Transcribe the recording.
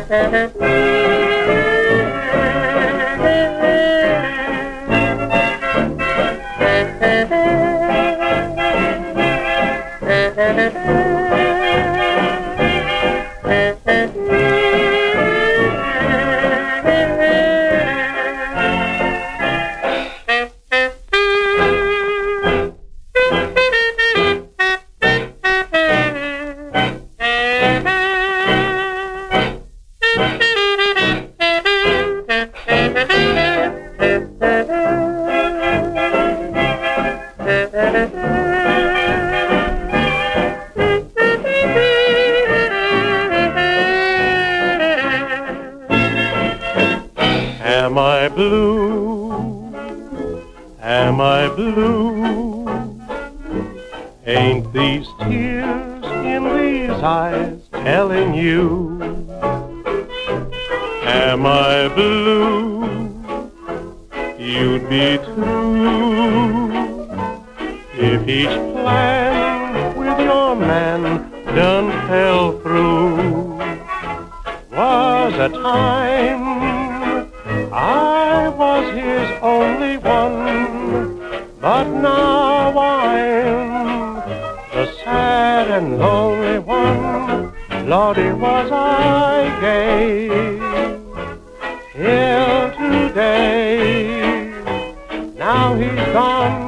Am I blue? Am I blue? Ain't these tears in these eyes telling you? Am I blue? You'd be too if each plan with your man done fell through. Was a time I was his only one, but now I'm the sad and lonely one. Lordy, was I gay here today. Now he's gone